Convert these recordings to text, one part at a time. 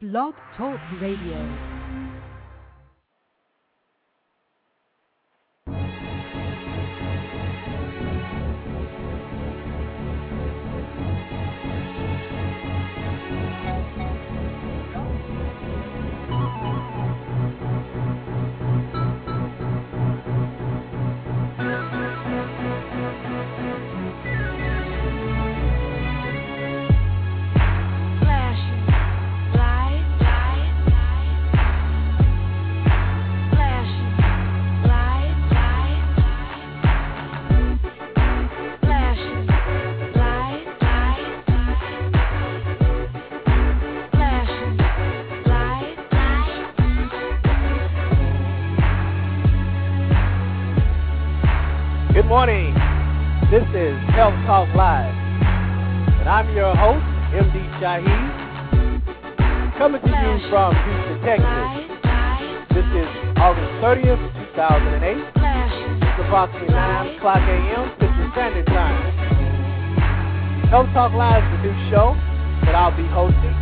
Blog Talk Radio. Good morning. This is Health Talk Live, and I'm your host, MD Shaheed, coming to you from Houston, Texas. This is August 30th, 2008. It's approximately 9 o'clock a.m. Central Standard Time. Health Talk Live is a new show that I'll be hosting,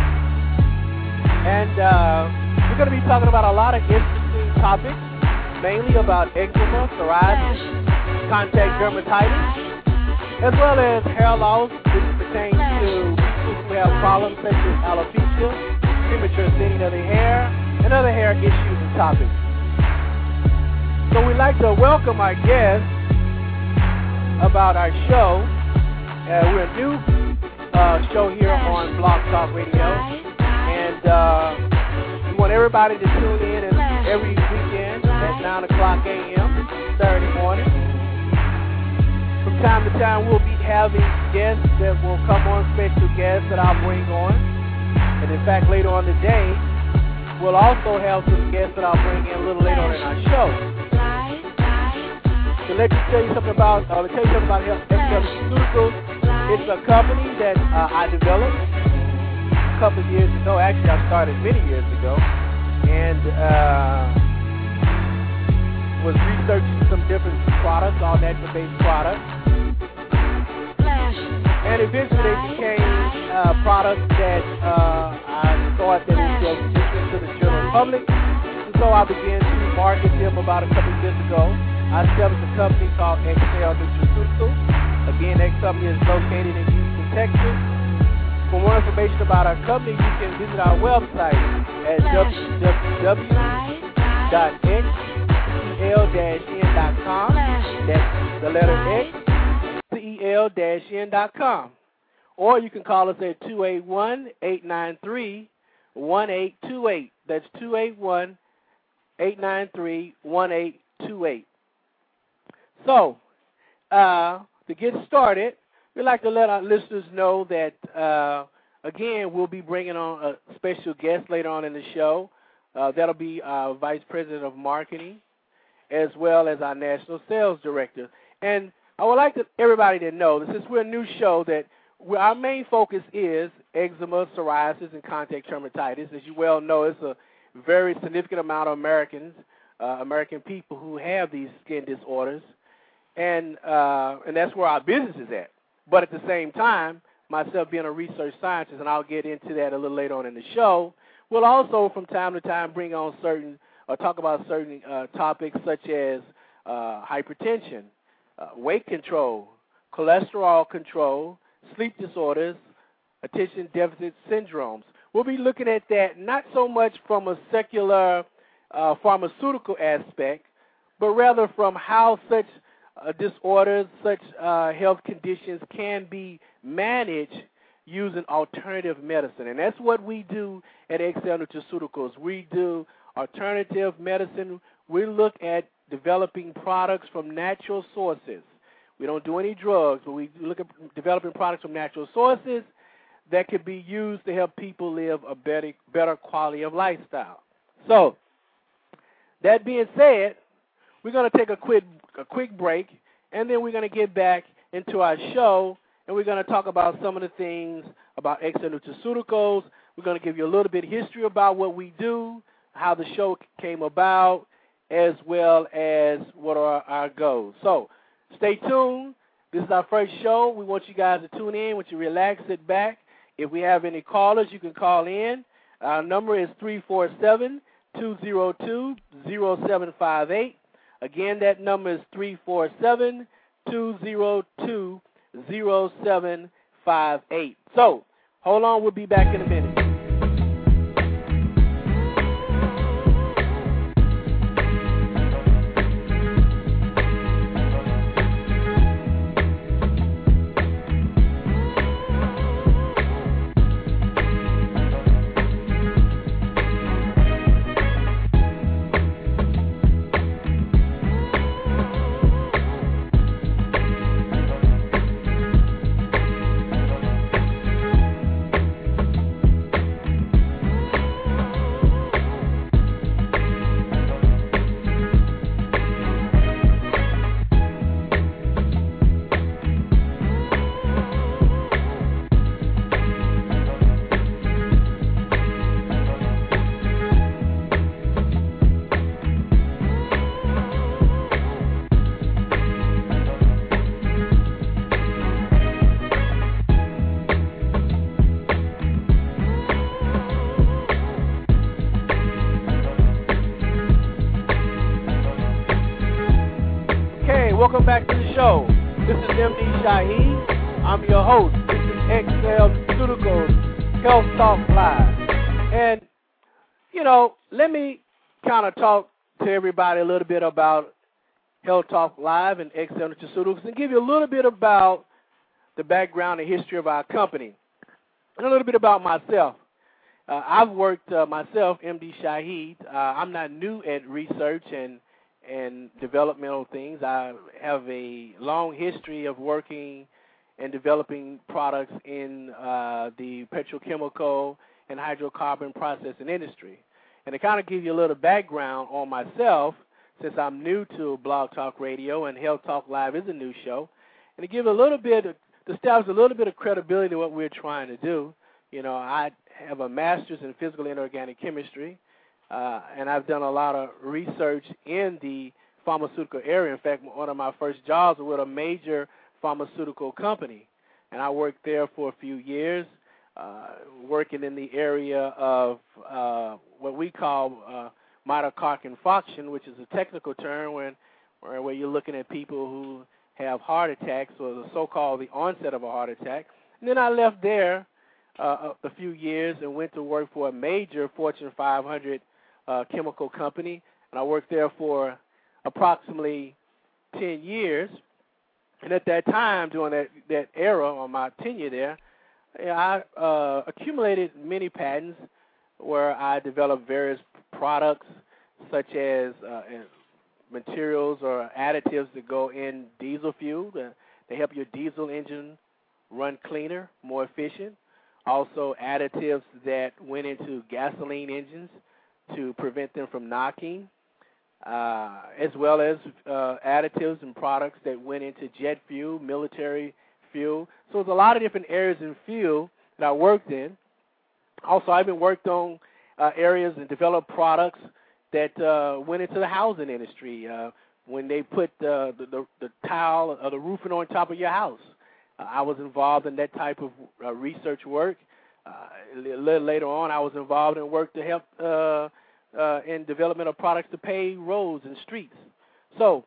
and we're going to be talking about a lot of interesting topics, mainly about eczema, psoriasis, contact dermatitis, as well as hair loss, which pertains to people who have problems such as alopecia, premature thinning of the hair, and other hair issues and topics. So we'd like to welcome our guests about our show. We're a new show here on Blog Talk Radio, and we want everybody to tune in every weekend at 9 o'clock a.m. Saturday morning. From time to time, we'll be having guests that will come on, special guests that I'll bring on. And in fact, later on today, we'll also have some guests that I'll bring in a little later on in our show. So let me tell you something about Excel Nutraceuticals. It's a company that I developed a couple of years ago. Actually, I started many years ago, and was researching some different products, all natural-based products. And eventually they became products that I thought that it was interesting to the general public. And so I began to market them about a couple of years ago. I established a company called Excel Nutraceuticals. Again, that company is located in Houston, Texas. For more information about our company, you can visit our website at www.xcel-n.com. That's the letter X, CEL-n.com. Or you can call us at 281-893-1828. That's 281-893-1828. So, to get started, we'd like to let our listeners know that, again, we'll be bringing on a special guest later on in the show. That'll be our Vice President of Marketing, as well as our National Sales Director. And I would like everybody to know that since we're a new show, that our main focus is eczema, psoriasis, and contact dermatitis. As you well know, it's a very significant amount of American people who have these skin disorders, and that's where our business is at. But at the same time, myself being a research scientist, and I'll get into that a little later on in the show, we'll also from time to time bring on talk about certain topics such as hypertension, weight control, cholesterol control, sleep disorders, attention deficit syndromes. We'll be looking at that not so much from a secular pharmaceutical aspect, but rather from how such disorders, such health conditions can be managed using alternative medicine. And that's what we do at Excel Nutraceuticals. We do alternative medicine. We look at developing products from natural sources. We don't do any drugs, but we look at developing products from natural sources that can be used to help people live a better quality of lifestyle. So, that being said, we're going to take a quick break, and then we're going to get back into our show, and we're going to talk about some of the things about Excel Nutraceuticals. We're going to give you a little bit of history about what we do, how the show came about, as well as what are our goals. So, stay tuned. This is our first show. We want you guys to tune in. We want you to relax, sit back. If we have any callers, you can call in. Our number is 347-202-0758. Again, that number is 347-202-0758. So, hold on, we'll be back in a minute. Welcome back to the show. This is MD Shaheed. I'm your host. This is XL Pharmaceuticals Health Talk Live. And, let me kind of talk to everybody a little bit about Health Talk Live and XL Pharmaceuticals and give you a little bit about the background and history of our company and a little bit about myself. I've worked myself, MD Shaheed. I'm not new at research and developmental things. I have a long history of working and developing products in the petrochemical and hydrocarbon processing industry. And to kind of give you a little background on myself, since I'm new to Blog Talk Radio and Health Talk Live is a new show, and to give a little bit, to establish a little bit of credibility to what we're trying to do. I have a master's in physical and organic chemistry. And I've done a lot of research in the pharmaceutical area. In fact, one of my first jobs was with a major pharmaceutical company. And I worked there for a few years, working in the area of what we call myocardial infarction, which is a technical term where you're looking at people who have heart attacks or the so-called the onset of a heart attack. And then I left there a few years and went to work for a major Fortune 500 chemical company, and I worked there for approximately 10 years. And at that time, during that era, on my tenure there, I accumulated many patents where I developed various products such as materials or additives that go in diesel fuel. They help your diesel engine run cleaner, more efficient. Also additives that went into gasoline engines to prevent them from knocking, as well as additives and products that went into jet fuel, military fuel. So there's a lot of different areas in fuel that I worked in. Also, I've been worked on areas and developed products that went into the housing industry when they put the tile or the roofing on top of your house. I was involved in that type of research work. A little later on, I was involved in work to help in development of products to pave roads and streets. So,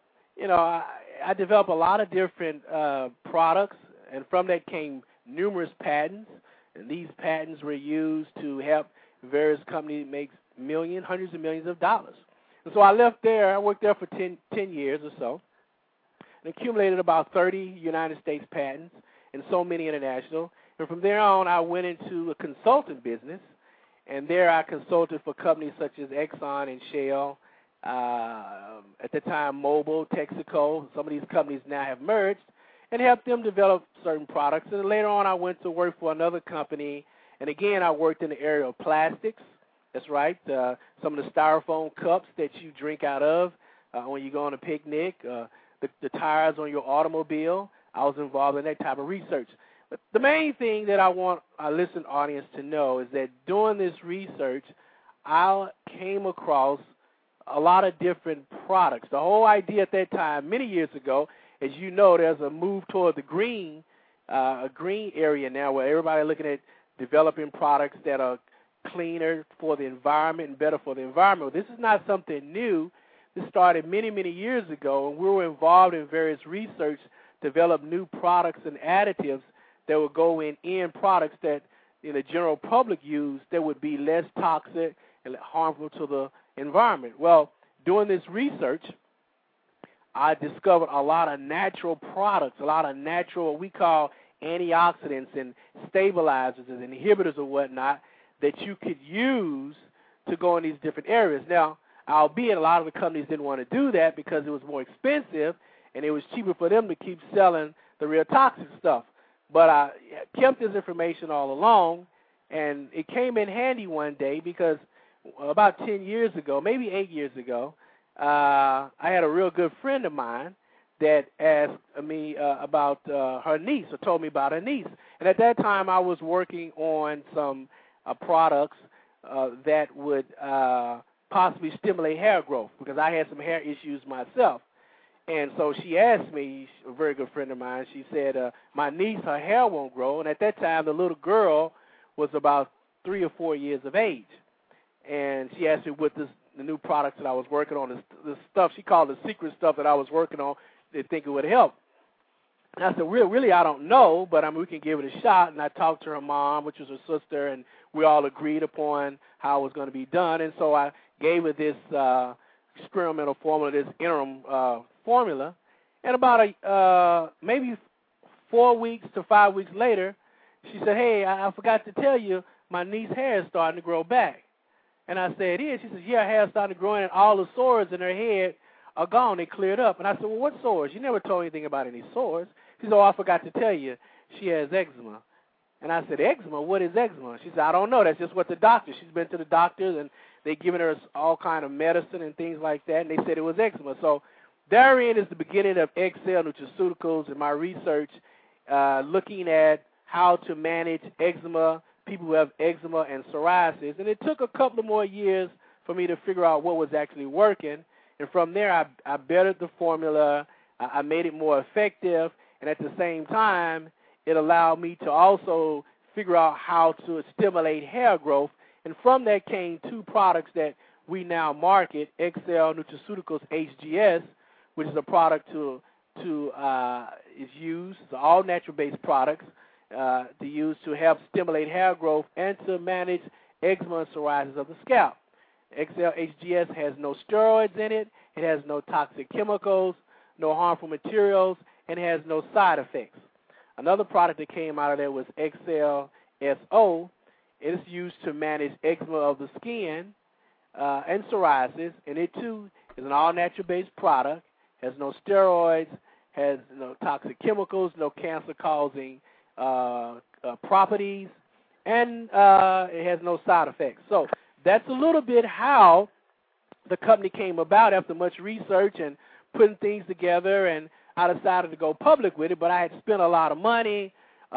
I developed a lot of different products, and from that came numerous patents. And these patents were used to help various companies make hundreds of millions of dollars. And so I left there. I worked there for 10 years or so, and accumulated about 30 United States patents and so many international. And from there on, I went into a consulting business, and there I consulted for companies such as Exxon and Shell, at the time Mobil, Texaco. Some of these companies now have merged, and helped them develop certain products. And later on, I went to work for another company, and again, I worked in the area of plastics. That's right, some of the styrofoam cups that you drink out of when you go on a picnic, the tires on your automobile. I was involved in that type of research. But the main thing that I want our listening audience to know is that doing this research, I came across a lot of different products. The whole idea at that time, many years ago, as you know, there's a move toward the green area now where everybody's looking at developing products that are cleaner for the environment and better for the environment. This is not something new. This started many, many years ago, and we were involved in various research to develop new products and additives that would go in end products that the general public use that would be less toxic and harmful to the environment. Well, doing this research, I discovered a lot of natural products, a lot of natural, what we call antioxidants and stabilizers and inhibitors or whatnot that you could use to go in these different areas. Now, albeit a lot of the companies didn't want to do that because it was more expensive and it was cheaper for them to keep selling the real toxic stuff. But I kept this information all along, and it came in handy one day because about 10 years ago, maybe 8 years ago, I had a real good friend of mine that asked me about her niece, or told me about her niece. And at that time, I was working on some products that would possibly stimulate hair growth because I had some hair issues myself. And so she asked me, a very good friend of mine, she said, my niece, her hair won't grow. And at that time, the little girl was about 3 or 4 years of age. And she asked me what the new products that I was working on, the stuff she called the secret stuff that I was working on, they think it would help. And I said, really, I don't know, but we can give it a shot. And I talked to her mom, which was her sister, and we all agreed upon how it was going to be done. And so I gave her this experimental formula, this interim formula. And about maybe 4 weeks to 5 weeks later, she said, hey, I forgot to tell you, my niece's hair is starting to grow back. And I said, yeah. She says, yeah, her hair started growing, and all the sores in her head are gone. They cleared up. And I said, well, what sores? You never told anything about any sores. She said, oh, I forgot to tell you, she has eczema. And I said, eczema? What is eczema? She said, I don't know. That's just what the doctor. She's been to the doctors, and they've given her all kind of medicine and things like that, and they said it was eczema. So therein is the beginning of Excel Nutraceuticals and my research looking at how to manage eczema, people who have eczema and psoriasis. And it took a couple of more years for me to figure out what was actually working. And from there, I bettered the formula. I made it more effective. And at the same time, it allowed me to also figure out how to stimulate hair growth. And from that came 2 products that we now market, Excel Nutraceuticals HGS, which is a product is used, it's all natural-based products, to use to help stimulate hair growth and to manage eczema and psoriasis of the scalp. Excel HGS has no steroids in it, it has no toxic chemicals, no harmful materials, and has no side effects. Another product that came out of there was Excel SO. It is used to manage eczema of the skin and psoriasis, and it too is an all-natural-based product, has no steroids, has no toxic chemicals, no cancer-causing properties, and it has no side effects. So that's a little bit how the company came about after much research and putting things together, and I decided to go public with it, but I had spent a lot of money, a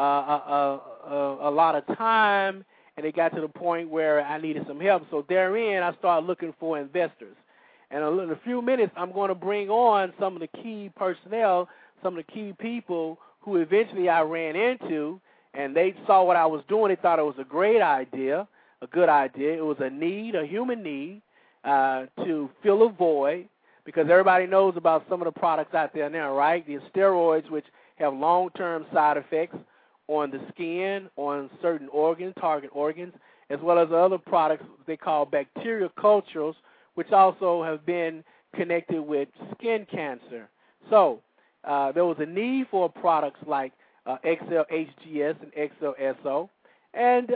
lot of time, and it got to the point where I needed some help. So therein, I started looking for investors. And in a few minutes, I'm going to bring on some of the key personnel, some of the key people who eventually I ran into, and they saw what I was doing. They thought it was a great idea, a good idea. It was a need, a human need, to fill a void, because everybody knows about some of the products out there now, right? The steroids, which have long-term side effects on the skin, on certain organs, target organs, as well as other products they call bacterial cultures, which also have been connected with skin cancer. So there was a need for products like Excel HGS and Excel SO. And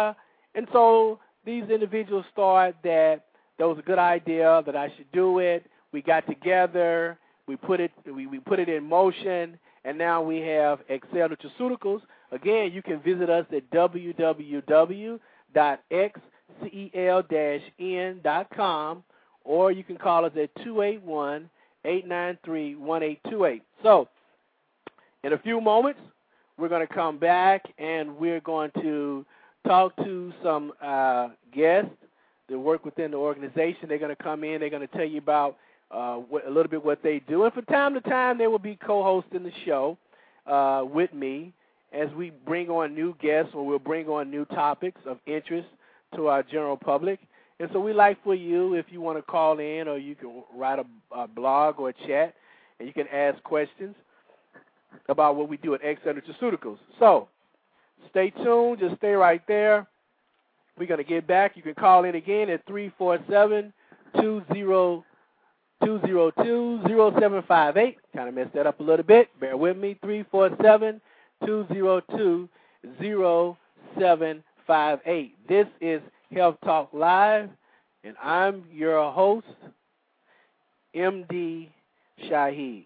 so these individuals thought that was a good idea, that I should do it. We got together, we put it in motion, and now we have Excel Nutraceuticals. Again, you can visit us at www.xcel-n.com, or you can call us at 281-893-1828. So, in a few moments, we're going to come back, and we're going to talk to some guests that work within the organization. They're going to come in. They're going to tell you about a little bit what they do. And from time to time, they will be co-hosting the show with me as we bring on new guests, or we'll bring on new topics of interest to our general public. And so we like for you, if you want to call in or you can write a blog or a chat, and you can ask questions about what we do at Excel Nutraceuticals. So stay tuned. Just stay right there. We're going to get back. You can call in again at 347-202-0758. Kind of messed that up a little bit. Bear with me. 347-202-0758. This is Health Talk Live, and I'm your host, MD Shaheed.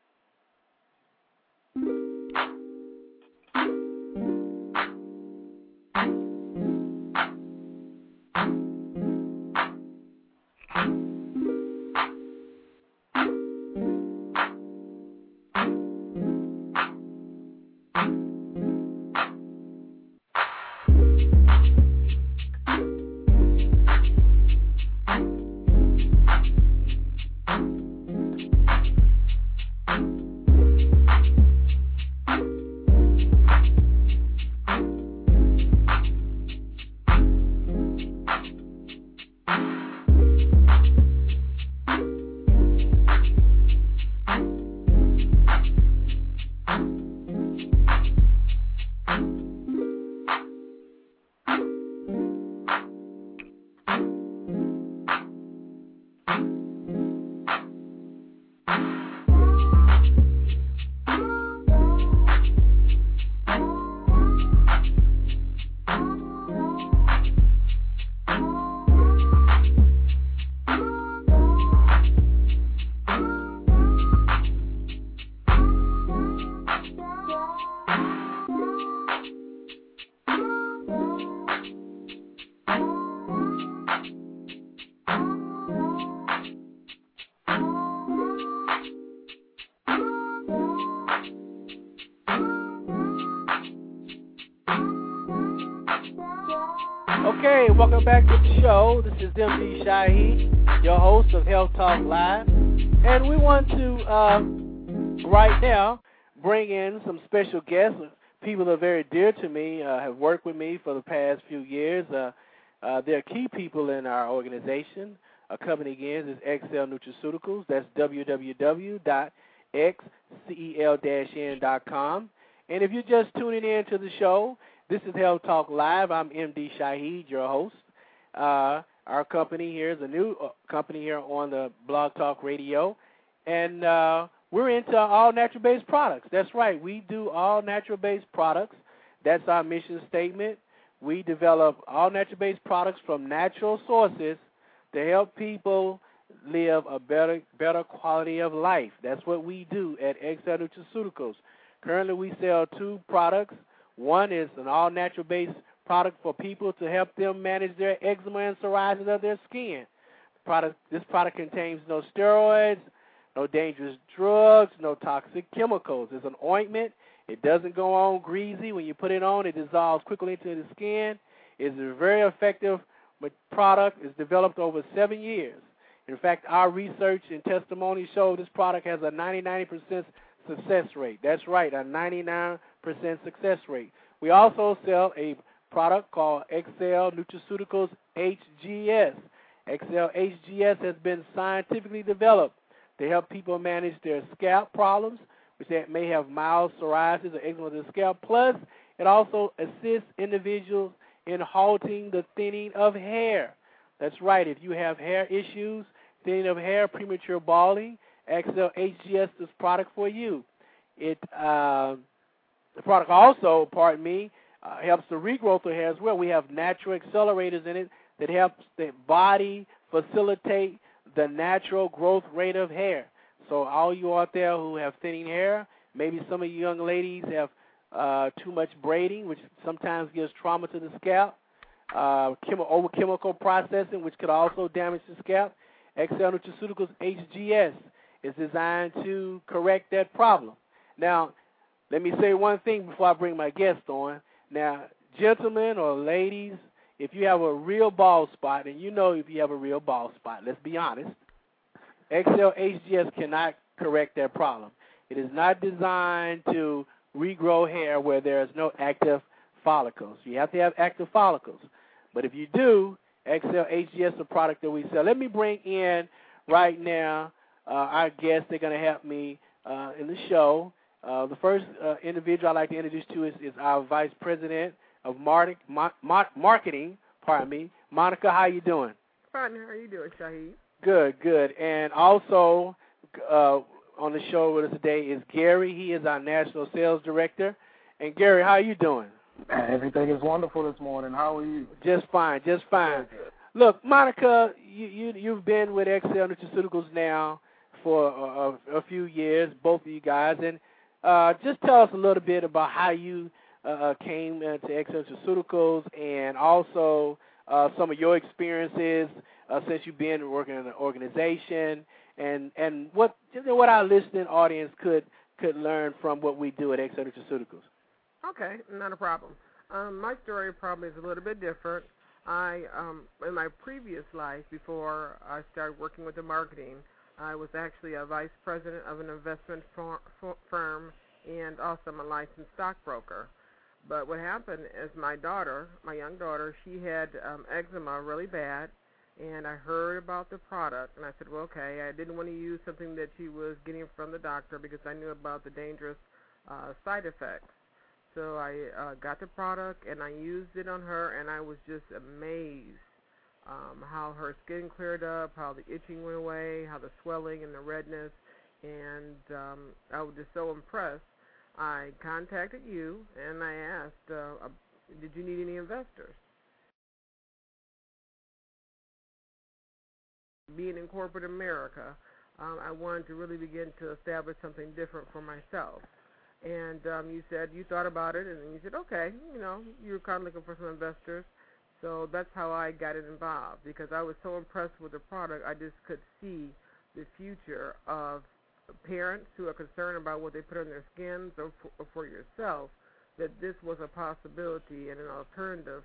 Okay, welcome back to the show. This is MD Shaheed, your host of Health Talk Live. And we want to, right now, bring in some special guests, people that are very dear to me, have worked with me for the past few years. They're key people in our organization. Our company, again, is Excel Nutraceuticals. That's www.xcel-n.com. And if you're just tuning in to the show, this is Health Talk Live. I'm MD Shaheed, your host. Our company here is a new company here on the Blog Talk Radio. And we're into all natural-based products. That's right. We do all natural-based products. That's our mission statement. We develop all natural-based products from natural sources to help people live a better quality of life. That's what we do at Excel Nutraceuticals. Currently, we sell two products. One is an all-natural-based product for people to help them manage their eczema and psoriasis of their skin. This product contains no steroids, no dangerous drugs, no toxic chemicals. It's an ointment. It doesn't go on greasy. When you put it on, it dissolves quickly into the skin. It's a very effective product. It's developed over 7 years. In fact, our research and testimony show this product has a 99% success rate. That's right, a 99% success rate. We also sell a product called Excel Nutraceuticals HGS. Excel HGS has been scientifically developed to help people manage their scalp problems, which may have mild psoriasis or eczema of the scalp. Plus, it also assists individuals in halting the thinning of hair. That's right. If you have hair issues, thinning of hair, premature balding, Excel HGS is product for you. The product also, helps the regrowth of hair as well. We have natural accelerators in it that helps the body facilitate the natural growth rate of hair. So all you out there who have thinning hair, maybe some of you young ladies have too much braiding, which sometimes gives trauma to the scalp, over chemical processing, which could also damage the scalp. Excel Nutraceuticals HGS is designed to correct that problem. Now, let me say one thing before I bring my guest on. Now, gentlemen or ladies, if you have a real bald spot, and you know if you have a real bald spot, let's be honest, Excel HGS cannot correct that problem. It is not designed to regrow hair where there is no active follicles. You have to have active follicles. But if you do, XL HGS is a product that we sell. Let me bring in right now our guests. They're going to help me in the show. The first individual I'd like to introduce to is our Vice President of Marketing. Monica, how you doing? Fine. How are you doing, Shaheed? Good. And also on the show with us today is Gary. He is our National Sales Director. And Gary, how are you doing? Everything is wonderful this morning. How are you? Just fine. Good. Look, Monica, you've been with XL Nutraceuticals now for a few years, both of you guys, and just tell us a little bit about how you came to XL Nutraceuticals, and also some of your experiences since you've been working in an organization, and what our listening audience could learn from what we do at XL Nutraceuticals. Okay, not a problem. My story probably is a little bit different. I, in my previous life, before I started working with the marketing, I was actually a vice president of an investment firm, and also I'm a licensed stockbroker. But what happened is my young daughter, she had eczema really bad, and I heard about the product, and I said, well, okay, I didn't want to use something that she was getting from the doctor because I knew about the dangerous side effects. So I got the product, and I used it on her, and I was just amazed how her skin cleared up, how the itching went away, how the swelling and the redness, and I was just so impressed. I contacted you, and I asked, did you need any investors? Being in corporate America, I wanted to really begin to establish something different for myself. And you said you thought about it, and you said, okay, you were kind of looking for some investors. So that's how I got involved, because I was so impressed with the product. I just could see the future of parents who are concerned about what they put on their skins, or for yourself, that this was a possibility and an alternative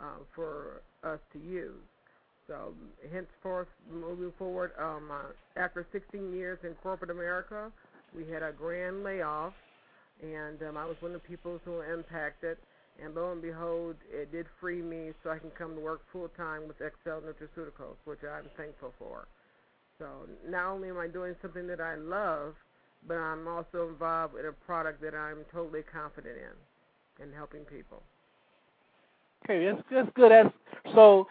for us to use. So henceforth, moving forward, after 16 years in corporate America, we had a grand layoff. And I was one of the people who were impacted, and lo and behold, it did free me so I can come to work full-time with XL Nutraceuticals, which I'm thankful for. So not only am I doing something that I love, but I'm also involved in a product that I'm totally confident in helping people. Okay, that's good. So,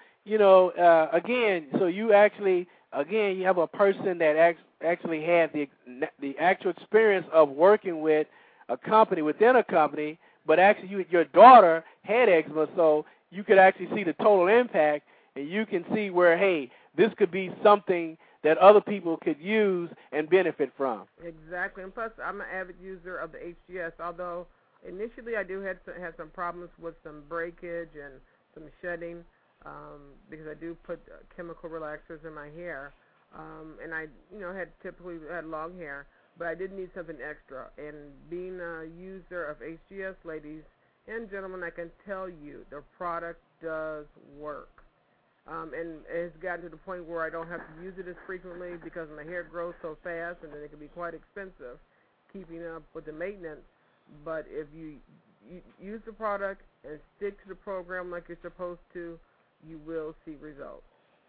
again, so you actually, you have a person that actually had the actual experience of working with a company within a company, but actually your daughter had eczema, so you could actually see the total impact, and you can see where, hey, this could be something that other people could use and benefit from. Exactly, and plus I'm an avid user of the HGS, although initially I do have some problems with some breakage and some shedding because I do put chemical relaxers in my hair, and I had typically had long hair. But I did need something extra. And being a user of HGS, ladies and gentlemen, I can tell you the product does work. And it's gotten to the point where I don't have to use it as frequently because my hair grows so fast, and then it can be quite expensive keeping up with the maintenance. But if you use the product and stick to the program like you're supposed to, you will see results.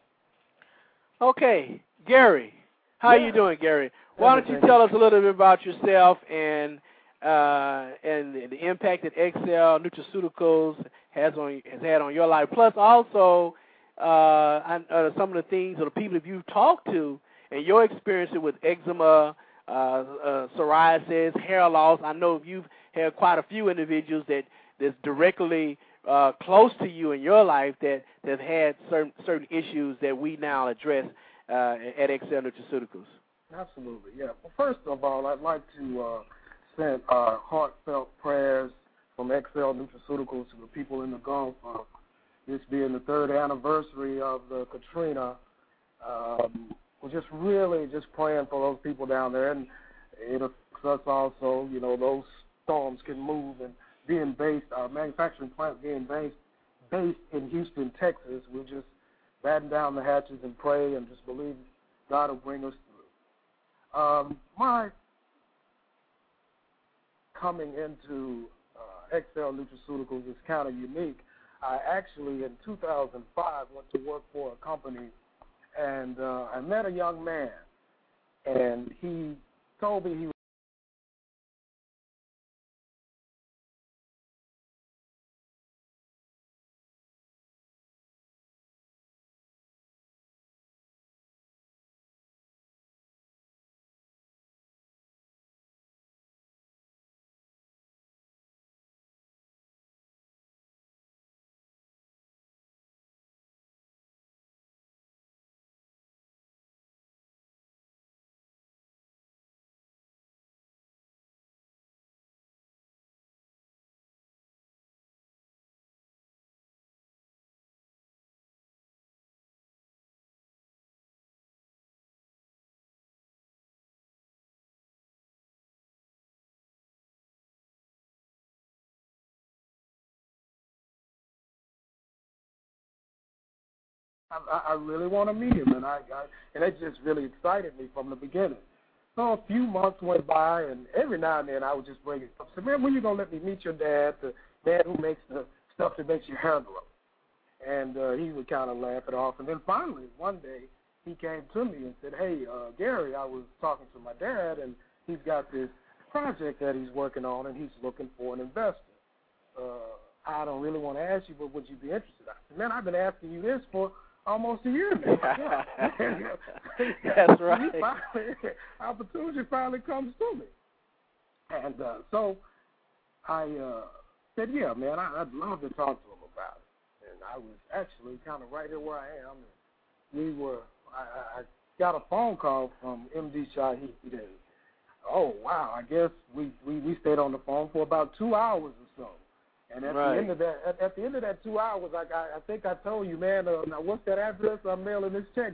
Okay, Gary. How are you doing, Gary? Why don't you tell us a little bit about yourself and the impact that XL Nutraceuticals has had on your life, plus also some of the things or the people that you've talked to and your experience with eczema, psoriasis, hair loss. I know you've had quite a few individuals that's directly close to you in your life that have had certain issues that we now address at XL Nutraceuticals. Absolutely, yeah. Well, first of all, I'd like to send our heartfelt prayers from XL Nutraceuticals to the people in the Gulf. This being the 3rd anniversary of the Katrina, we're just really just praying for those people down there, and it affects us also. Those storms can move, and being based, our manufacturing plant being based in Houston, Texas, we're just batten down the hatches and pray and just believe God will bring us through. My coming into XL Nutraceuticals is kind of unique. I actually, in 2005, went to work for a company, and I met a young man, and he told me he was I really want to meet him, and and it just really excited me from the beginning. So a few months went by, and every now and then I would just bring it up. I said, man, when you going to let me meet your dad, the dad who makes the stuff that makes your hair grow? And he would kind of laugh it off. And then finally, one day, he came to me and said, hey, Gary, I was talking to my dad, and he's got this project that he's working on, and he's looking for an investor. I don't really want to ask you, but would you be interested? I said, man, I've been asking you this for almost a year now. That's right. Opportunity finally comes to me. And so I said, yeah, man, I'd love to talk to him about it. And I was actually kind of right here where I am. And I got a phone call from MD Shahid. Oh, wow, I guess we stayed on the phone for about 2 hours or so. And at the end of that 2 hours, I think I told you, man, now what's that address? I'm mailing this check.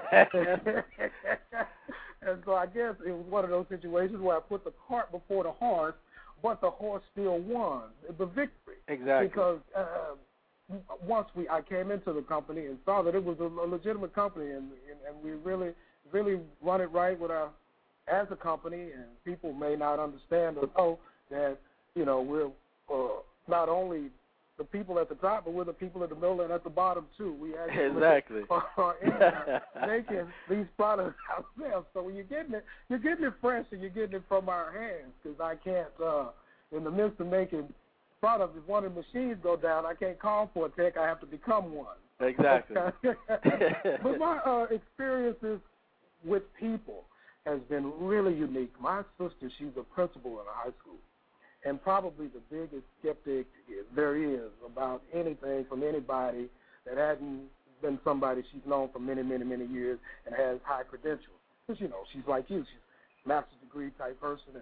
And so I guess it was one of those situations where I put the cart before the horse, but the horse still won the victory. Exactly. Because once I came into the company and saw that it was a legitimate company, and we really run it right with as a company, and people may not understand or know that, you know, we're not only the people at the top, but we're the people at the middle and at the bottom too. We actually are making these products ourselves. So when you're getting it fresh, and you're getting it from our hands. Because I can't, in the midst of making products, if one of the machines go down, I can't call for a tech. I have to become one. Exactly. But my experiences with people has been really unique. My sister, she's a principal in a high school. And probably the biggest skeptic there is about anything from anybody that hasn't been somebody she's known for many, many, many years and has high credentials. Because, you know, she's like you. She's a master's degree type person.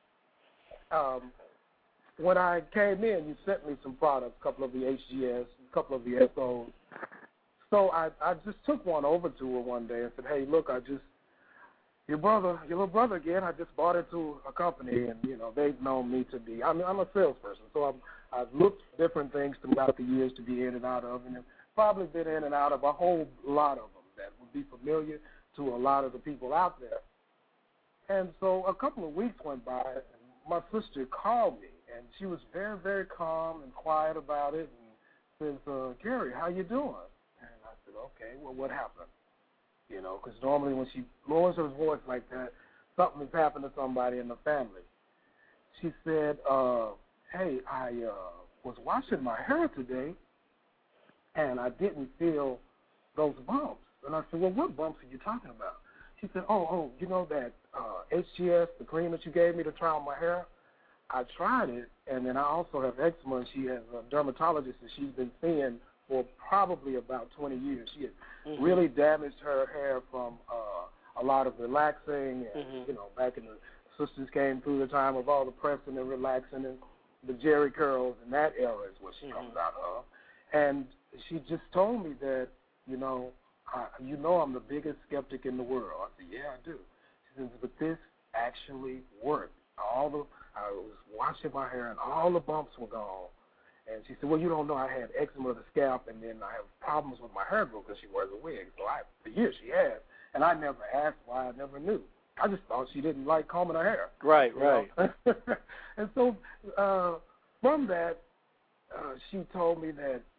And when I came in, you sent me some products, a couple of the HGS, a couple of the SOs. So I just took one over to her one day and said, hey, look, your little brother again, I just bought into a company, and, you know, they've known me to be, I'm a salesperson, so I've looked at different things throughout the years to be in and out of, and have probably been in and out of a whole lot of them that would be familiar to a lot of the people out there. And so a couple of weeks went by, and my sister called me, and she was very, very calm and quiet about it, and says, Gary, how you doing? And I said, okay, well, what happened? You know, because normally when she lowers her voice like that, something has happened to somebody in the family. She said, hey, I was washing my hair today, and I didn't feel those bumps. And I said, well, what bumps are you talking about? She said, oh, you know that HGS, the cream that you gave me to try on my hair? I tried it, and then I also have eczema, and she has a dermatologist that she's been seeing for probably about 20 years. She had really damaged her hair from a lot of relaxing, and, you know, back in the sisters came through the time of all the pressing and relaxing and the Jerry curls, and that era is what she comes out of. And she just told me that, you know, I'm the biggest skeptic in the world. I said, yeah, I do. She says, but this actually worked. I was washing my hair, and all the bumps were gone. And she said, well, you don't know, I had eczema of the scalp, and then I have problems with my hair growth because she wears a wig. So for years she has. And I never asked why. I never knew. I just thought she didn't like combing her hair. Right. And so from that, she told me that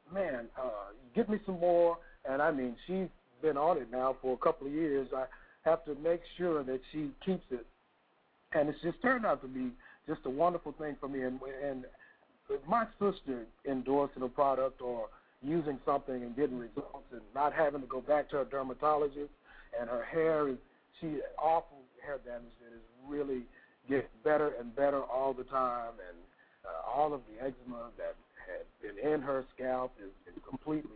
man, get me some more. And, I mean, she's been on it now for a couple of years. I have to make sure that she keeps it. And it's just turned out to be just a wonderful thing for me. And my sister endorsing a product or using something and getting results and not having to go back to her dermatologist, and her hair is, she awful hair damage that is really getting better and better all the time, and all of the eczema that had been in her scalp is completely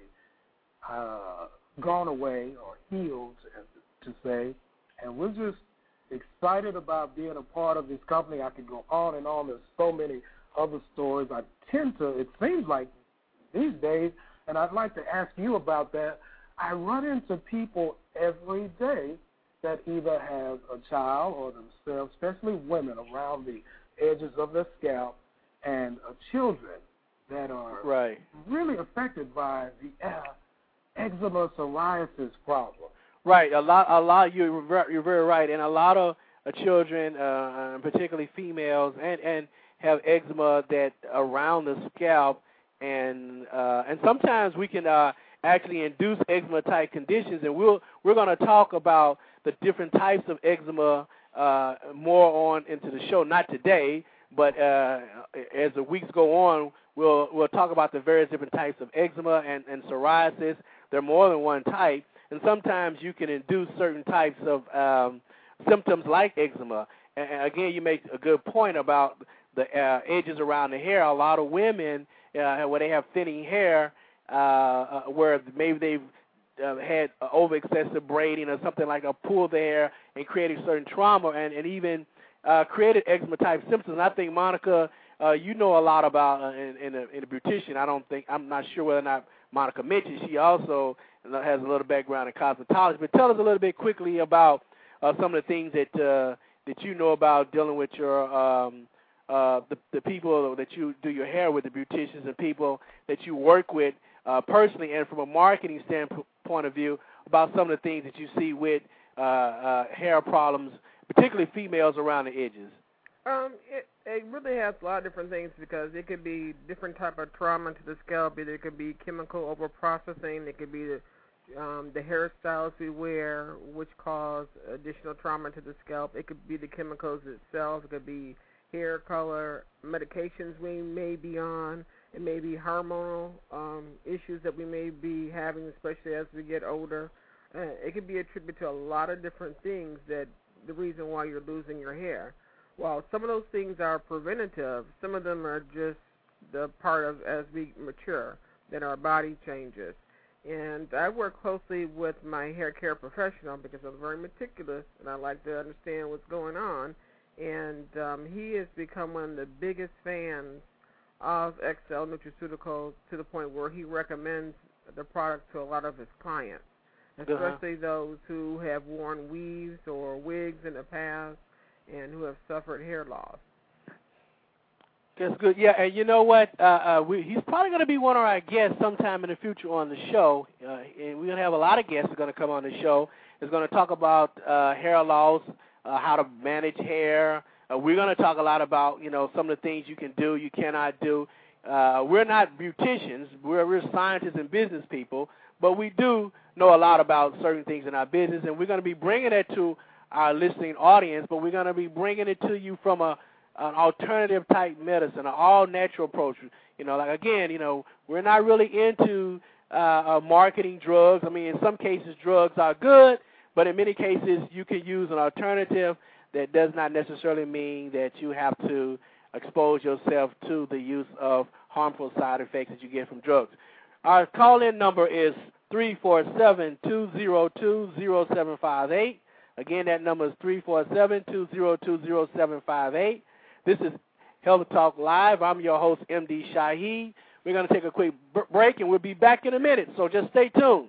gone away or healed, to say, and we're just excited about being a part of this company. I could go on and on. There's so many other stories. I tend to, it seems like these days, and I'd like to ask you about that, I run into people every day that either have a child or themselves, especially women, around the edges of their scalp, and children that are really affected by the eczema psoriasis problem. Right, a lot. You're very right, and a lot of children, particularly females, and have eczema that around the scalp, and sometimes we can actually induce eczema-type conditions, and we're going to talk about the different types of eczema more on into the show. Not today, but as the weeks go on, we'll talk about the various different types of eczema and psoriasis. There are more than one type. And sometimes you can induce certain types of symptoms like eczema. And again, you make a good point about the edges around the hair. A lot of women, where they have thinning hair, where maybe they've had over-excessive braiding or something like that, pulled the hair and created certain trauma and even created eczema-type symptoms. And I think, Monica, you know a lot about in a beautician. I'm not sure whether or not Monica mentioned. She also has a little background in cosmetology. But tell us a little bit quickly about some of the things that you know about dealing with your the people that you do your hair with, the beauticians and people that you work with personally, and from a marketing standpoint of view, about some of the things that you see with hair problems, particularly females around the edges. It really has a lot of different things, because it could be different type of trauma to the scalp. It could be chemical overprocessing. It could be the hairstyles we wear, which cause additional trauma to the scalp. It could be the chemicals itself. It could be hair color, medications we may be on. It may be hormonal issues that we may be having, especially as we get older. It could be attributed to a lot of different things that the reason why you're losing your hair. While some of those things are preventative, some of them are just the part of as we mature, that our body changes. And I work closely with my hair care professional because I'm very meticulous and I like to understand what's going on. And he has become one of the biggest fans of XL Nutraceuticals, to the point where he recommends the product to a lot of his clients, especially those who have worn weaves or wigs in the past and who have suffered hair loss. That's good. Yeah, and you know what? He's probably going to be one of our guests sometime in the future on the show. And we're going to have a lot of guests who are going to come on the show. It's going to talk about hair loss, how to manage hair. We're going to talk a lot about, some of the things you can do, you cannot do. We're not beauticians. We're scientists and business people, but we do know a lot about certain things in our business, and we're going to be bringing it to our listening audience, but we're going to be bringing it to you from an alternative type medicine, an all-natural approach. We're not really into marketing drugs. I mean, in some cases, drugs are good, but in many cases, you can use an alternative. That does not necessarily mean that you have to expose yourself to the use of harmful side effects that you get from drugs. Our call-in number is 347-202-0758. Again, that number is 347-202-0758. This is Health Talk Live. I'm your host, MD Shaheed. We're going to take a quick break, and we'll be back in a minute, so just stay tuned.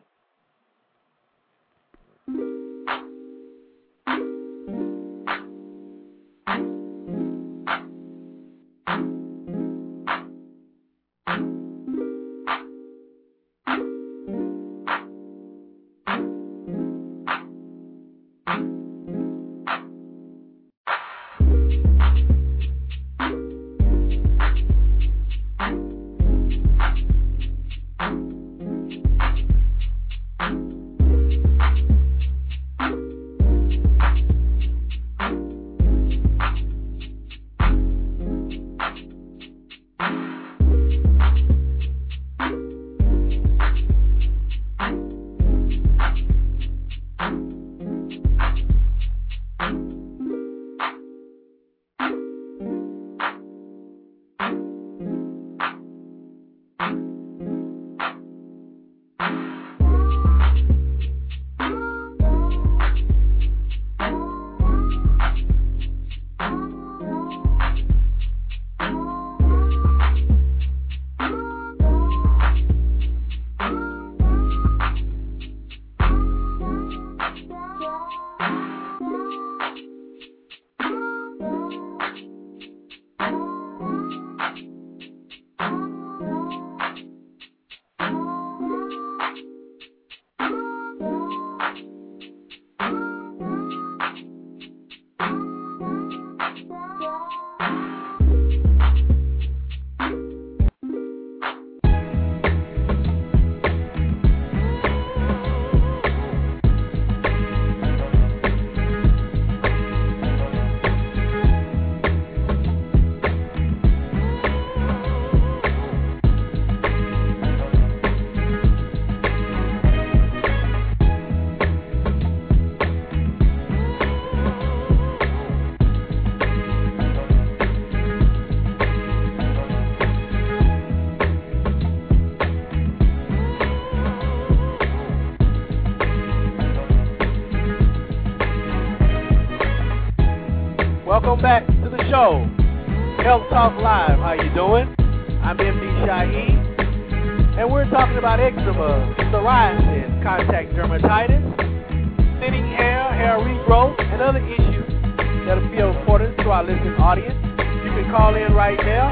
Welcome back to the show, Health Talk Live. How you doing? I'm MD Shaheed, and we're talking about eczema, psoriasis, contact dermatitis, thinning hair, hair regrowth, and other issues that feel important to our listening audience. You can call in right now,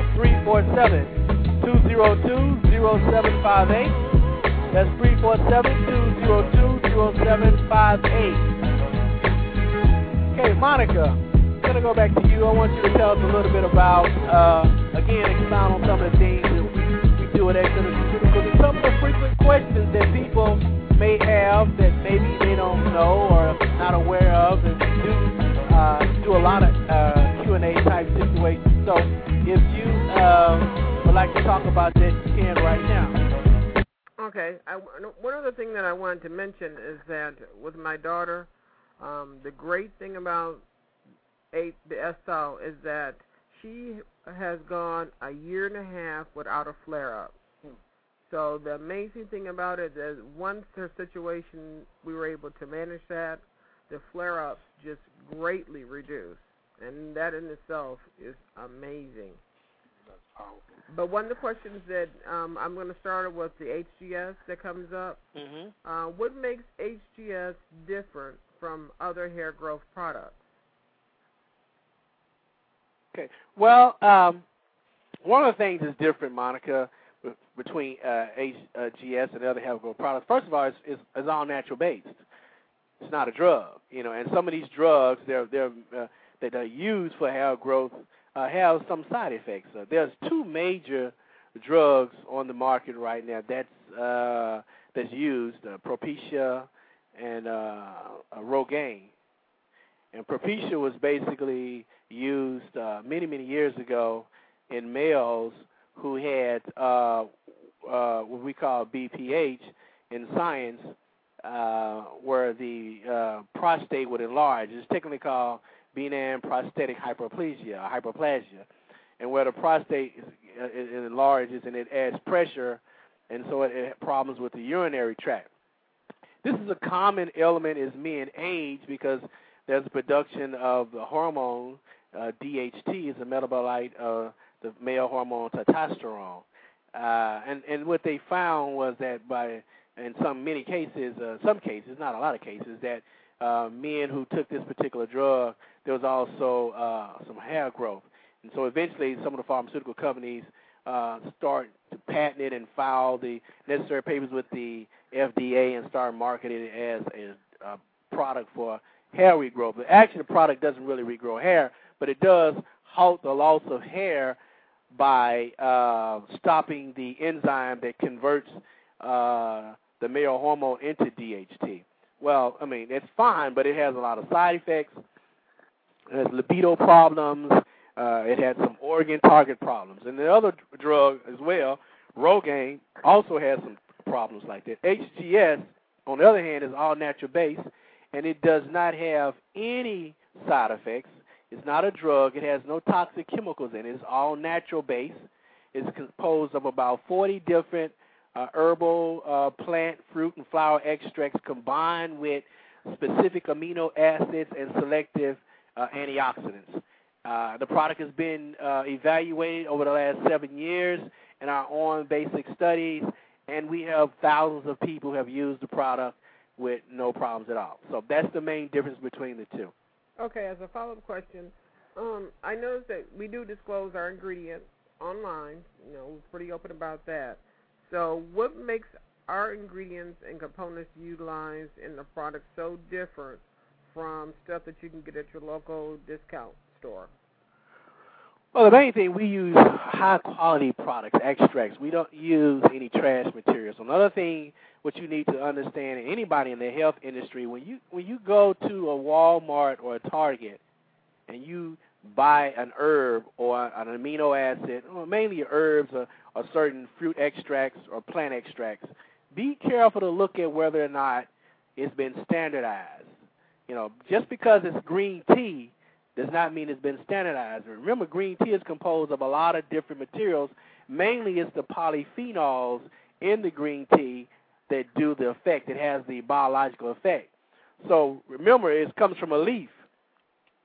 347-202-0758. That's 347-202-0758. Okay, Monica, I'm going to go back to you. I want you to tell us a little bit about, again, expound on some of the things that we do at Exonutraceuticals and some of the frequent questions that people may have that maybe they don't know or not aware of, and do a lot of Q&A type situations. So if you would like to talk about that, you can right now. Okay. One other thing that I wanted to mention is that with my daughter, the great thing about the SL is that she has gone a year and a half without a flare-up. So the amazing thing about it is once her situation, we were able to manage that, the flare-ups just greatly reduced. And that in itself is amazing. That's powerful. But one of the questions that I'm going to start with the HGS that comes up. Mm-hmm. What makes HGS different from other hair growth products? Okay. Well, one of the things that's different, Monica, between HGS and other hair growth products, first of all, is all natural based. It's not a drug, and some of these drugs that are used for hair growth have some side effects. There's two major drugs on the market right now that's used, Propecia and Rogaine. And Propecia was basically used many, many years ago in males who had what we call BPH in science, where the prostate would enlarge. It's technically called benign prostatic hyperplasia, and where the prostate it enlarges and it adds pressure, and so it has problems with the urinary tract. This is a common element as men age because there's a production of the hormone DHT, is a metabolite of the male hormone testosterone, and what they found was that in many cases, not a lot of cases, that men who took this particular drug, there was also some hair growth. And so eventually some of the pharmaceutical companies start to patent it and file the necessary papers with the FDA and start marketing it as a product for hair regrowth. But actually the product doesn't really regrow hair, but it does halt the loss of hair by stopping the enzyme that converts the male hormone into DHT. Well, I mean, it's fine, but it has a lot of side effects. It has libido problems. It has some organ target problems. And the other drug as well, Rogaine, also has some problems like that. HGS, on the other hand, is all natural based, and it does not have any side effects. It's not a drug. It has no toxic chemicals in it. It's all natural based. It's composed of about 40 different herbal, plant, fruit, and flower extracts combined with specific amino acids and selective antioxidants. The product has been evaluated over the last 7 years in our own basic studies, and we have thousands of people who have used the product with no problems at all. So that's the main difference between the two. Okay, as a follow-up question, I noticed that we do disclose our ingredients online. We're pretty open about that. So what makes our ingredients and components utilized in the product so different from stuff that you can get at your local discount store? Well, the main thing, we use high-quality products, extracts. We don't use any trash materials. Another thing what you need to understand, and anybody in the health industry, when you go to a Walmart or a Target and you buy an herb or an amino acid, or mainly herbs or certain fruit extracts or plant extracts, be careful to look at whether or not it's been standardized. Just because it's green tea does not mean it's been standardized. Remember, green tea is composed of a lot of different materials. Mainly it's the polyphenols in the green tea that do the effect. It has the biological effect. So remember, it comes from a leaf.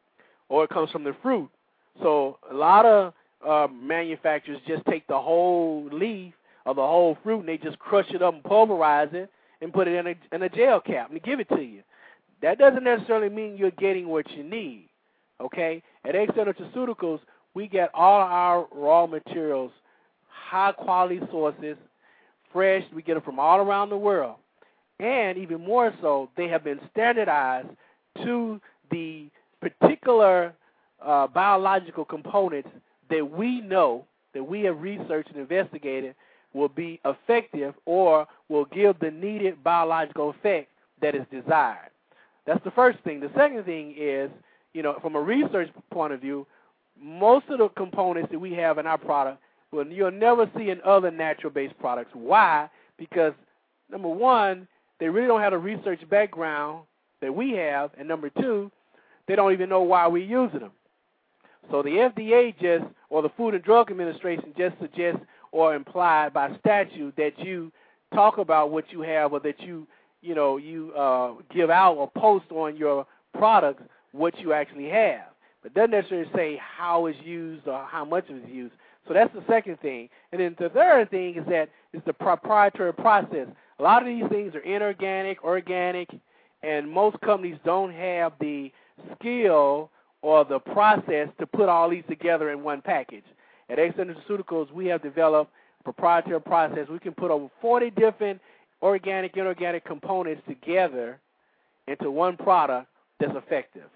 or it comes from the fruit. So a lot of manufacturers just take the whole leaf or the whole fruit and they just crush it up and pulverize it and put it in a gel cap and give it to you. That doesn't necessarily mean you're getting what you need, okay? At Excel Nutraceuticals, we get all our raw materials, high-quality sources, fresh. We get them from all around the world. And even more so, they have been standardized to the particular biological components that we know, that we have researched and investigated will be effective or will give the needed biological effect that is desired. That's the first thing. The second thing is, from a research point of view, most of the components that we have in our product, well, you'll never see in other natural-based products. Why? Because, number one, they really don't have a research background that we have, and number two, they don't even know why we're using them. So the FDA or the Food and Drug Administration just suggests or implied by statute that you talk about what you have or that you give out or post on your products what you actually have. But doesn't necessarily say how it's used or how much it is used. So that's the second thing. And then the third thing is that it's the proprietary process. A lot of these things are inorganic, organic, and most companies don't have the skill or the process to put all these together in one package. At Excel Nutraceuticals, we have developed a proprietary process. We can put over 40 different organic, inorganic components together into one product that's effective.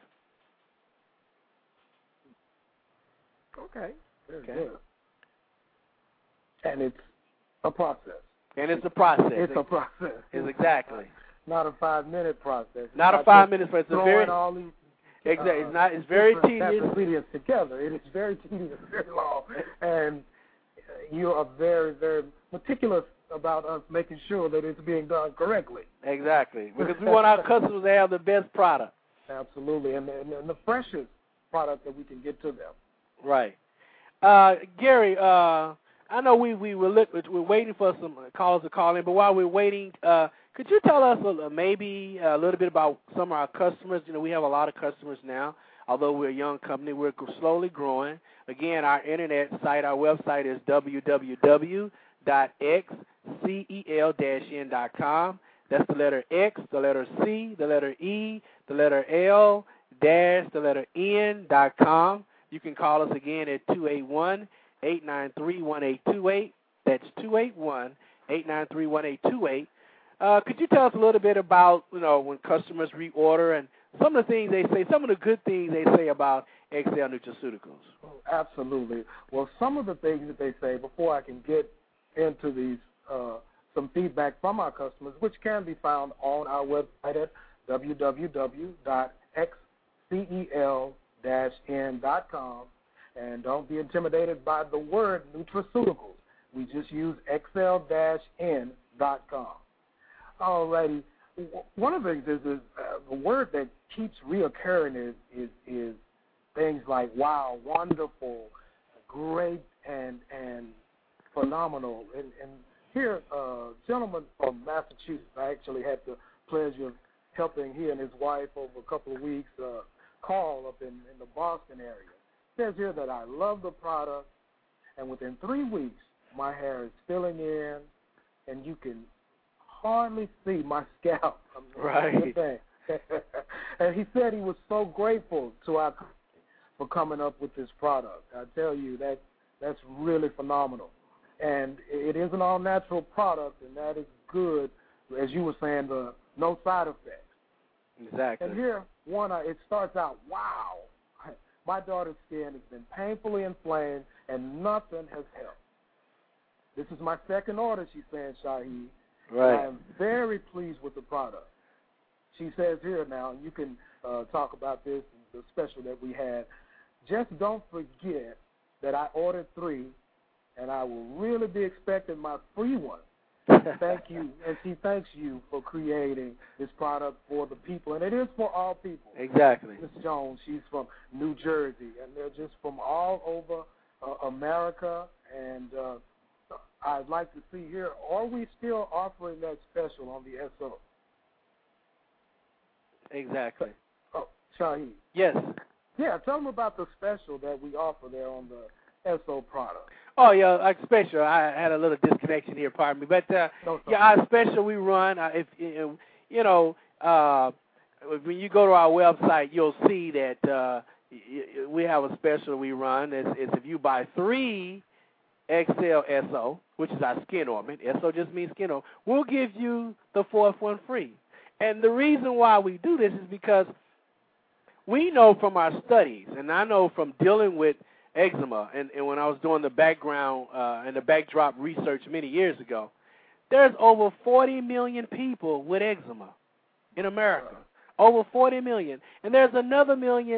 Okay. Very good. And it's a process. And it's a process. It's a process. It's exactly. Not a 5-minute process. Not a 5 minutes process. It's very all these. Exactly. It's very tedious. Ingredients together. It is very tedious, very long, and you are very, very meticulous about us making sure that it's being done correctly. Exactly, because we want our customers to have the best product. Absolutely, and the freshest product that we can get to them. Right. Gary, I know we're waiting for some callers to call in, but while we're waiting, could you tell us maybe a little bit about some of our customers? We have a lot of customers now. Although we're a young company, we're slowly growing. Again, our internet site, our website is www.xcel-n.com. That's the letter X, the letter C, the letter E, the letter L, dash, the letter N.com. You can call us again at 281-893-1828. That's 281-893-1828. Could you tell us a little bit about, when customers reorder and some of the things they say, some of the good things they say about Excel Nutraceuticals? Oh, absolutely. Well, some of the things that they say, before I can get into these, some feedback from our customers, which can be found on our website at www.xcel-n.com. And don't be intimidated by the word nutraceuticals. We just use xcel-n.com. All righty. One of the things is the word that keeps reoccurring is things like wow, wonderful, great, and phenomenal. And here, a gentleman from Massachusetts, I actually had the pleasure of helping he and his wife over a couple of weeks call up in the Boston area. It says here that I love the product, and within 3 weeks, my hair is filling in, and you can hardly see my scalp. Right. And he said he was so grateful to our company for coming up with this product. I tell you, that's really phenomenal. And it is an all-natural product, and that is good. As you were saying, no side effects. Exactly. And here, it starts out, wow, my daughter's skin has been painfully inflamed, and nothing has helped. This is my second order, she's saying, Shaheed. Right. I am very pleased with the product. She says here now, and you can talk about this, the special that we had. Just don't forget that I ordered 3, and I will really be expecting my free one. Thank you. And she thanks you for creating this product for the people, and it is for all people. Exactly. Ms. Jones, she's from New Jersey, and they're just from all over America, and I'd like to see here, are we still offering that special on the SO? Exactly. Oh, Shaheed. Yes. Yeah, tell them about the special that we offer there on the SO product. Oh, yeah, like special. I had a little disconnection here, pardon me. But, yeah, our special we run, when you go to our website, you'll see that we have a special we run. It's if you buy 3 XL SO, which is our skin ointment, SO just means skin ointment, we'll give you the 4th one free. And the reason why we do this is because we know from our studies, and I know from dealing with eczema, and when I was doing the background and the backdrop research many years ago, there's over 40 million people with eczema in America. Over 40 million. And there's another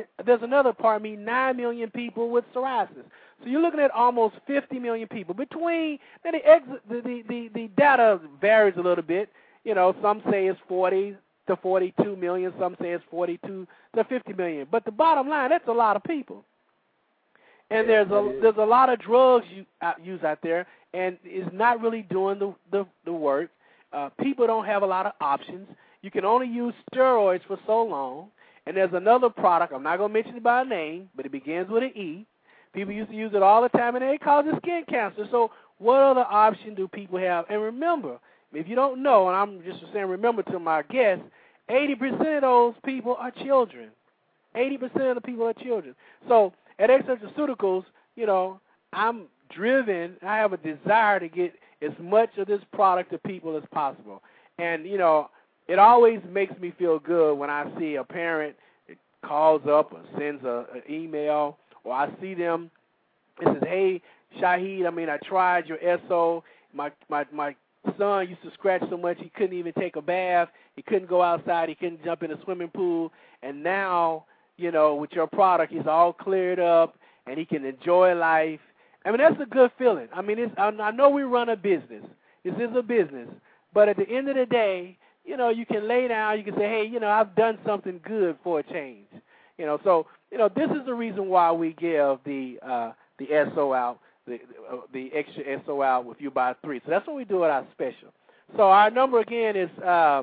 9 million people with psoriasis. So you're looking at almost 50 million people. Between, the data varies a little bit. You know, some say it's 40 to 42 million, some say it's 42 to 50 million. But the bottom line, that's a lot of people. And there's a lot of drugs used out there, and it's not really doing the work. People don't have a lot of options. You can only use steroids for so long. And there's another product, I'm not going to mention it by name, but it begins with an E. People used to use it all the time, and it causes skin cancer. So what other option do people have? And remember, if you don't know, and I'm just saying remember to my guests, 80% of those people are children. 80% of the people are children. So at Excel Nutraceuticals, you know, I'm driven. I have a desire to get as much of this product to people as possible. And, you know, it always makes me feel good when I see a parent calls up or sends an email, or I see them and says, hey, Shahid, I tried your SO. My son used to scratch so much he couldn't even take a bath. He couldn't go outside. He couldn't jump in a swimming pool. And now, you know, with your product, he's all cleared up and he can enjoy life. That's a good feeling. I know we run a business. This is a business. But at the end of the day, you know, you can lay down. You can say, hey, you know, I've done something good for a change. You know, so, you know, this is the reason why we give the SO out, the extra SO out if you buy 3. So that's what we do at our special. So our number again is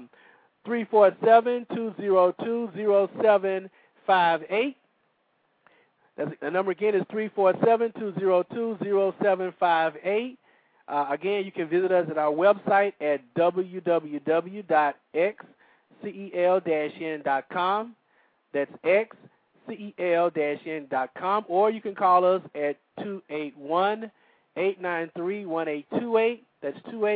347-202-0758. The number again is 347-202-0758. Again, you can visit us at our website at www.xcel-n.com. That's xcel-n.com. Or you can call us at 281-893-1828. That's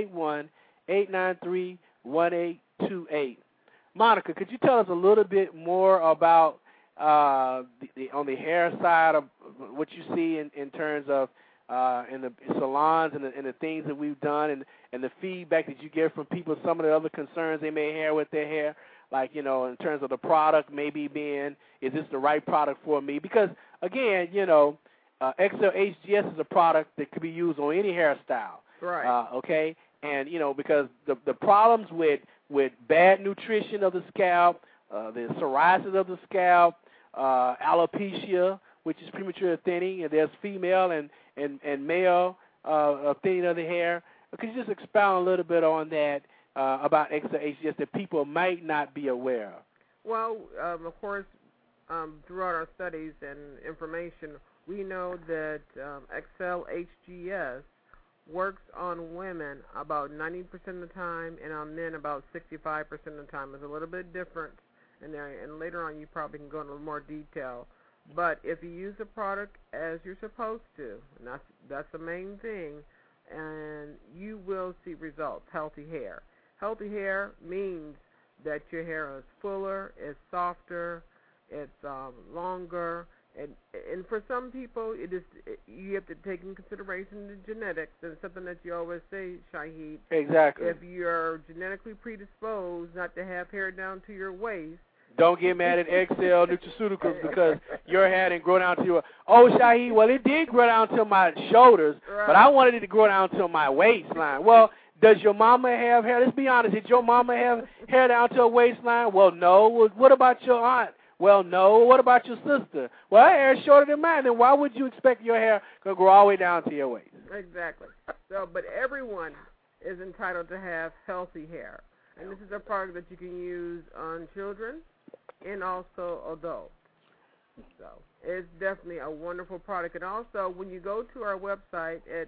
281-893-1828. Monica, could you tell us a little bit more about on the hair side of what you see in terms of in the salons and the things that we've done and the feedback that you get from people, some of the other concerns they may have with their hair, like, you know, in terms of the product maybe being, is this the right product for me? Because, again, you know, XL HGS is a product that could be used on any hairstyle. Right. Okay? And, you know, because the problems with bad nutrition of the scalp, the psoriasis of the scalp, alopecia, which is premature thinning, and there's female and male thinning of the hair. Could you just expound a little bit on that about XL HGS that people might not be aware of? Well, of course, throughout our studies and information, we know that XL HGS works on women about 90% of the time, and on men about 65% of the time. It's a little bit different in there, and later on you probably can go into more detail. But if you use the product as you're supposed to, and that's the main thing, and you will see results. Healthy hair. Healthy hair means that your hair is fuller, it's softer, it's longer, and for some people, you have to take into consideration the genetics, and it's something that you always say, Shahid. Exactly. If you're genetically predisposed not to have hair down to your waist, don't get mad at XL Nutraceuticals because your hair didn't grow down to your... Oh, Shahid, well, it did grow down to my shoulders, right, but I wanted it to grow down to my waistline. Well, does your mama have hair? Let's be honest. Did your mama have hair down to her waistline? Well, no. Well, what about your aunt? Well, no. What about your sister? Well, her hair is shorter than mine. Then why would you expect your hair to grow all the way down to your waist? Exactly. So, but everyone is entitled to have healthy hair. And this is a product that you can use on children and also adults. So it's definitely a wonderful product. And also, when you go to our website at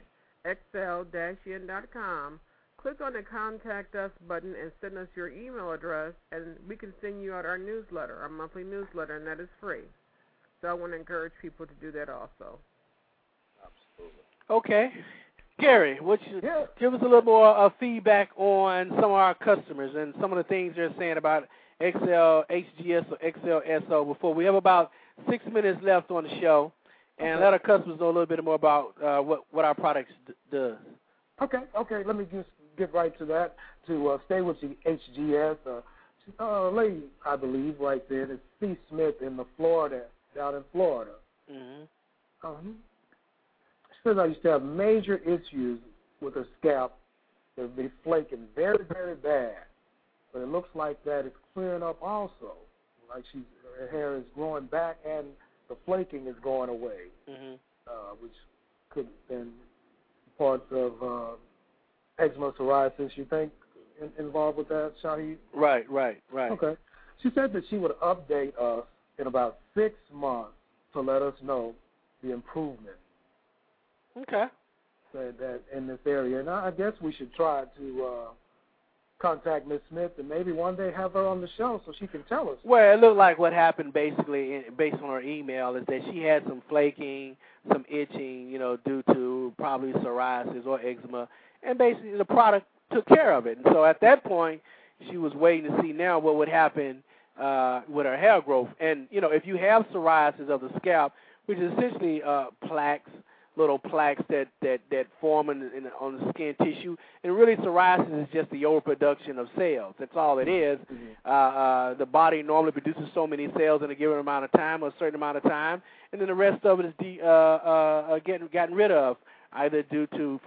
xcel-in.com, click on the Contact Us button and send us your email address, and we can send you out our newsletter, our monthly newsletter, and that is free. So I want to encourage people to do that also. Absolutely. Okay. Gary, give us a little more feedback on some of our customers and some of the things they're saying about XL HGS or XL SO before we have about 6 minutes left on the show, and let our customers know a little bit more about what our products does. Okay. Let me just get right to that. To stay with the HGS, a lady, I believe, right there, is C. Smith down in Florida. Mm-hmm. She says I used to have major issues with her scalp. It would be flaking very, very bad. But it looks like that is clearing up also. Like her hair is growing back and the flaking is going away, which could have been parts of eczema, psoriasis, you think, involved with that, Shahid? Right. Okay. She said that she would update us in about 6 months to let us know the improvement. Okay. That in this area. And I guess we should try to contact Ms. Smith and maybe one day have her on the show so she can tell us. Well, it looked like what happened basically, based on her email, is that she had some flaking, some itching, due to probably psoriasis or eczema, and basically the product took care of it. And so at that point, she was waiting to see now what would happen with her hair growth. And, if you have psoriasis of the scalp, which is essentially plaques, little plaques that form on the skin tissue. And really psoriasis is just the overproduction of cells. That's all it is. The body normally produces so many cells in a given amount of time, or a certain amount of time, and then the rest of it is gotten rid of, either due to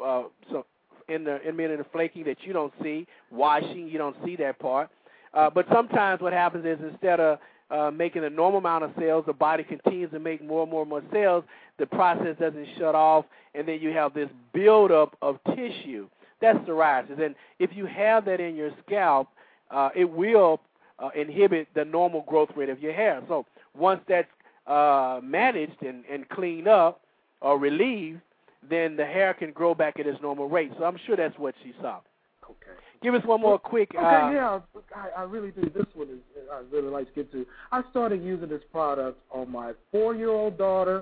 in the flaking that you don't see, washing, you don't see that part. But sometimes what happens is instead of making a normal amount of cells, the body continues to make more and more cells. The process doesn't shut off, and then you have this buildup of tissue. That's psoriasis. And if you have that in your scalp, it will inhibit the normal growth rate of your hair. So once that's managed and cleaned up or relieved, then the hair can grow back at its normal rate. So I'm sure that's what she saw. Okay. Give us one more quick. I really do. This one I really like to get to. I started using this product on my 4-year-old daughter.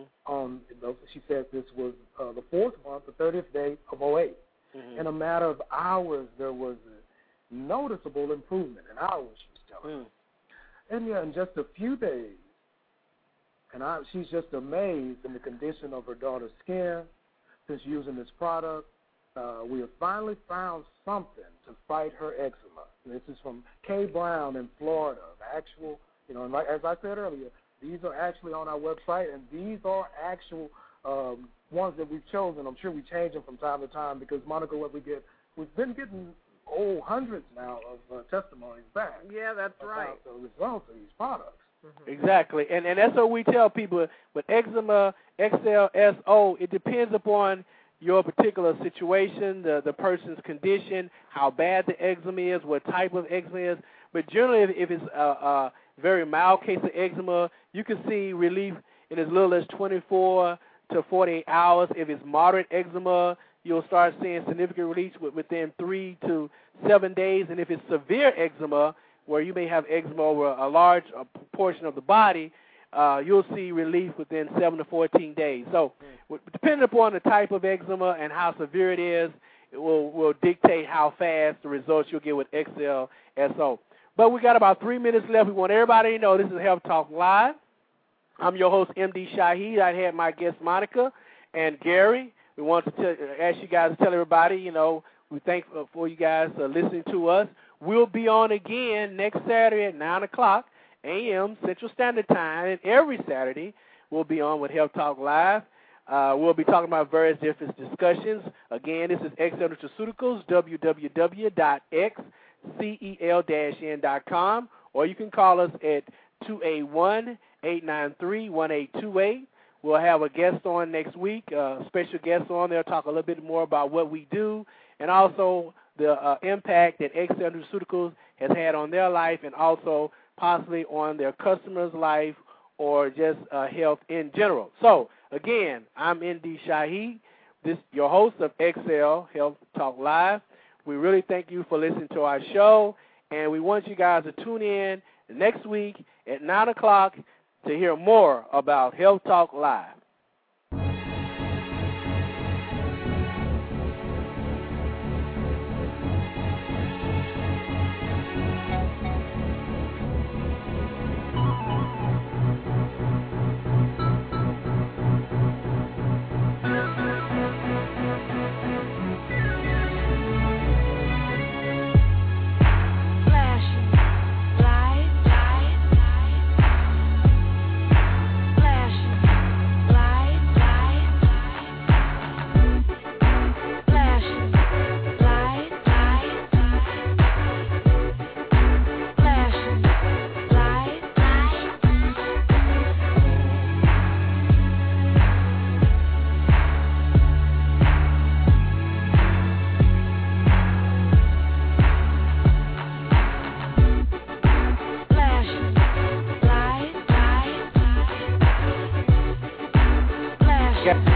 She said this was the 4th month, the 30th day of 2008. In a matter of hours, there was a noticeable improvement. In hours, she was telling me. And in just a few days, and she's just amazed in the condition of her daughter's skin since using this product. We have finally found something to fight her eczema. And this is from Kay Brown in Florida. The actual, like, as I said earlier, these are actually on our website, and these are actual ones that we've chosen. I'm sure we change them from time to time because, Monica, we've been getting hundreds now of testimonies back. Yeah, that's right. The results of these products. Exactly. And that's what we tell people. With eczema, XL, SO, it depends upon your particular situation, the person's condition, how bad the eczema is, what type of eczema is. But generally, if it's a very mild case of eczema, you can see relief in as little as 24 to 48 hours. If it's moderate eczema, you'll start seeing significant relief within 3 to 7 days. And if it's severe eczema, where you may have eczema over a large portion of the body, you'll see relief within 7 to 14 days. So depending upon the type of eczema and how severe it is, it will dictate how fast the results you'll get with XL SO. But we got about 3 minutes left. We want everybody to know this is Health Talk Live. I'm your host, MD Shahid. I had my guests, Monica and Gary. We want to ask you guys to tell everybody, we thank for you guys listening to us. We'll be on again next Saturday at 9 o'clock a.m. Central Standard Time, and every Saturday we'll be on with Health Talk Live. We'll be talking about various different discussions. Again, this is XL Nutraceuticals, www.xcel-n.com, or you can call us at 281-893-1828. We'll have a guest on next week, a special guest on. They'll talk a little bit more about what we do and also the impact that XL Nutraceuticals has had on their life and also possibly on their customers' life or just health in general. So, again, I'm ND Shaheed, your host of XL Health Talk Live. We really thank you for listening to our show, and we want you guys to tune in next week at 9 o'clock to hear more about Health Talk Live. Yeah.